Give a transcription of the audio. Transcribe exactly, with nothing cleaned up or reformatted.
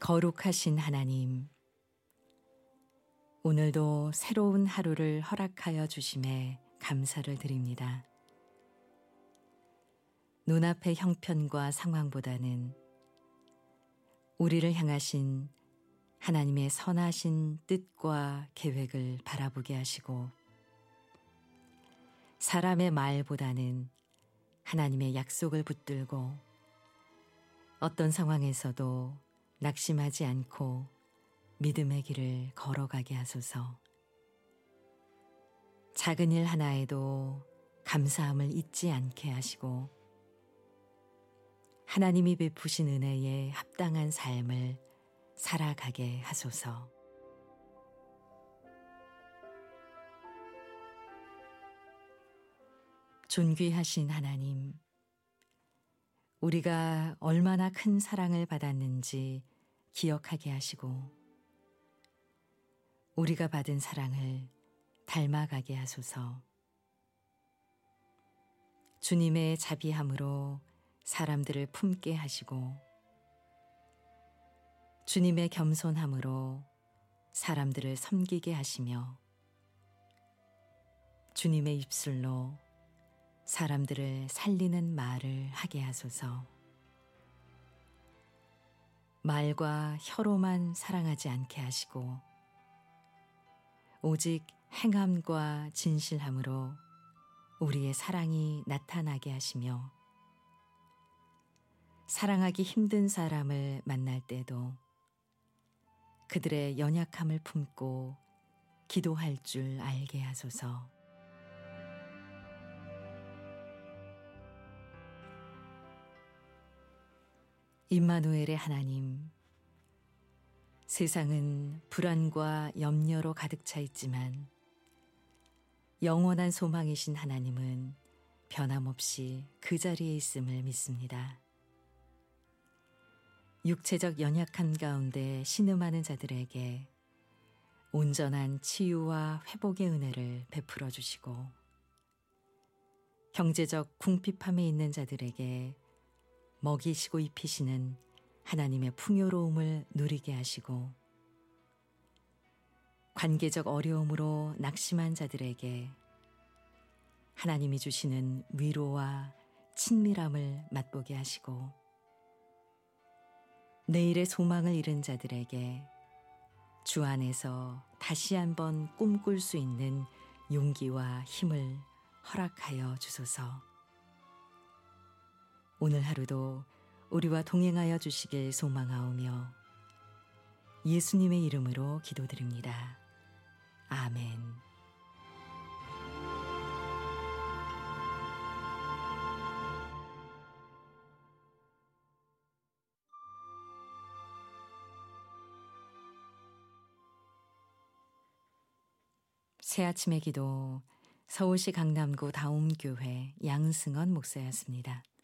거룩하신 하나님, 오늘도 새로운 하루를 허락하여 주심에 감사를 드립니다. 눈앞의 형편과 상황보다는 우리를 향하신 하나님의 선하신 뜻과 계획을 바라보게 하시고, 사람의 말보다는 하나님의 약속을 붙들고 어떤 상황에서도 낙심하지 않고 믿음의 길을 걸어가게 하소서. 작은 일 하나에도 감사함을 잊지 않게 하시고, 하나님이 베푸신 은혜에 합당한 삶을 살아가게 하소서. 존귀하신 하나님, 우리가 얼마나 큰 사랑을 받았는지 기억하게 하시고, 우리가 받은 사랑을 닮아가게 하소서. 주님의 자비함으로 사람들을 품게 하시고, 주님의 겸손함으로 사람들을 섬기게 하시며, 주님의 입술로 사람들을 살리는 말을 하게 하소서. 말과 혀로만 사랑하지 않게 하시고, 오직 행함과 진실함으로 우리의 사랑이 나타나게 하시며, 사랑하기 힘든 사람을 만날 때도 그들의 연약함을 품고 기도할 줄 알게 하소서. 임마누엘의 하나님, 세상은 불안과 염려로 가득 차 있지만 영원한 소망이신 하나님은 변함없이 그 자리에 있음을 믿습니다. 육체적 연약함 가운데 신음하는 자들에게 온전한 치유와 회복의 은혜를 베풀어 주시고, 경제적 궁핍함에 있는 자들에게 먹이시고 입히시는 하나님의 풍요로움을 누리게 하시고, 관계적 어려움으로 낙심한 자들에게 하나님이 주시는 위로와 친밀함을 맛보게 하시고, 내일의 소망을 잃은 자들에게 주 안에서 다시 한번 꿈꿀 수 있는 용기와 힘을 허락하여 주소서. 오늘 하루도 우리와 동행하여 주시길 소망하오며 예수님의 이름으로 기도드립니다. 아멘. 새아침의 기도, 서울시 강남구 다옴교회 양승헌 목사였습니다.